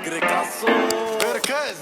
Grecaso Verkes.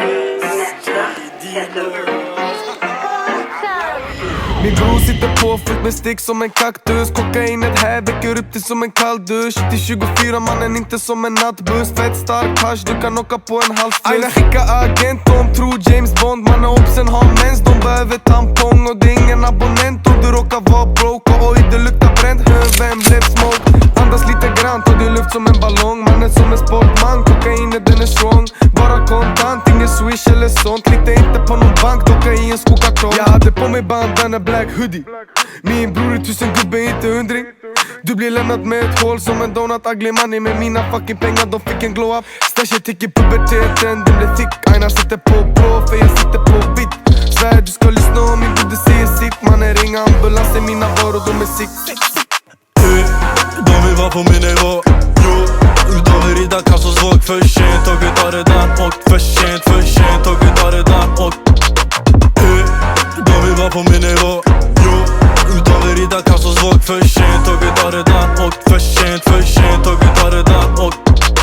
Min bror sitter på fullt med stick som en kaktus. Kokainet här väcker upp det som en kall dusch. Till 24 mannen, inte som en nattbuss. Fett stark hasch, du kan åka på en halv fluss. Aina skicka agent, de tror James Bond. Mannen obsen har mens, de behöver tampong. Och det är ingen abonnent och du råkar vara broke. Och oj, det luktar bränt, vem blev smoke? Andas lite grant och det är luft som en ballong. Mannen som en sportman, kokainet den är strong. Bara kontant, ingen swish eller sånt. Lite inte på någon bank, docka i en skokartong. Jag hade på mig bandana black hoodie. Min bror är 1000 gubbe, inte 100. Du blir lämnad med ett hål som en donut. Ugly money med mina fucking pengar, de fick en glow up. Stashet tycker puberteten, den blev thick. Aina sitter på blå, för jag sitter på vitt. Svär du ska lyssna om min broder säger sitt. Mannen ringa ambulansen, mina varor de är sick. De vill vara på min nivå, jo. De vill rida kassos våg. För sent och vi tar redan. Och för sent och vi tar redan. Och de vill vara på min nivå, jo. De vill rida kassos våg. För sent och vi tar redan. Och för sent och vi tar redan. Och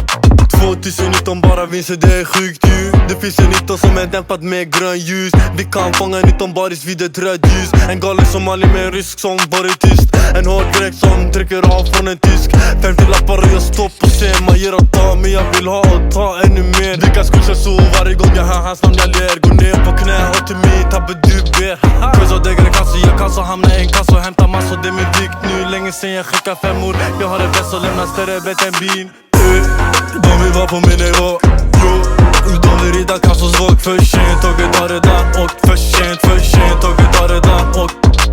2019 bara vinster, det är sjukt ju. Det finns en 19 som är dämpat med grön ljus. Vi kan fånga 19 baris vid ett rött ljus. En galen somali med en rysk som varit tyst. En hård grek som trycker av från en tysk. 50 lappar och jag står på scen. Man ger och tar, men jag vill ha och ta ännu mer. Vi kan skutsa så varje gång jag hör hans namn jag ler. Gå ner på knä och till mig tabbe du ber. Pröjs och däggare kassor, jag kan så hamna i en kassa och hämta massor. Det är min vikt nu, länge sen jag skickar 5 år. Jag har det bäst och lämnar större bett än bil. De vill vara på min nivå, jo. De vill rida kassos våg. För sent och vi tar redan. Och för sent och vi tar redan. Och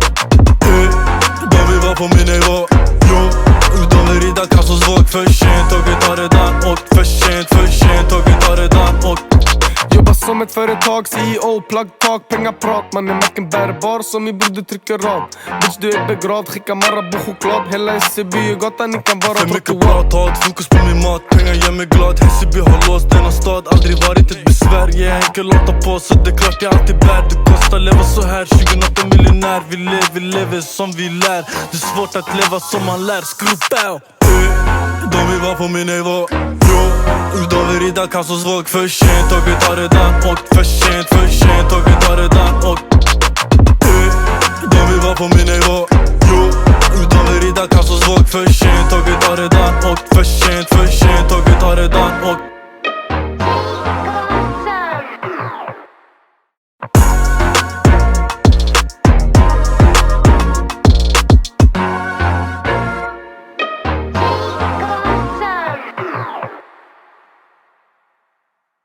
de vill vara på min nivå, jo. De vill rida kassos våg. För sent och vi tar redan. Och för sent och vi tar redan. Och jobbar som ett företag, CEO, plugg, tak, pengaprat. Man är macken bärbar som min broder trycker av. Bitch du är begravd, skicka Marabou choklad. Hela SCB och gatan, ni kan vara för mycket prat, har ett fokus på min mat. Pengar gör mig glad, SCB har låst denna stad. Aldrig varit ett besvär, jag är enkel att ta på. Så det är klart jag alltid bär, det kostar leva så här. 28 miljonär, vi lever som vi lär. Det är svårt att leva som man lär, skrubbäv. De vill vara på min nivå, jo. De vill rida kassos våg. För sent och vi tar redan. Och för sent och vi tar redan. Och de vill vara på min nivå, jo. De vill rida kassos våg. För sent och vi tar redan. Och för sent och vi tar redan. Och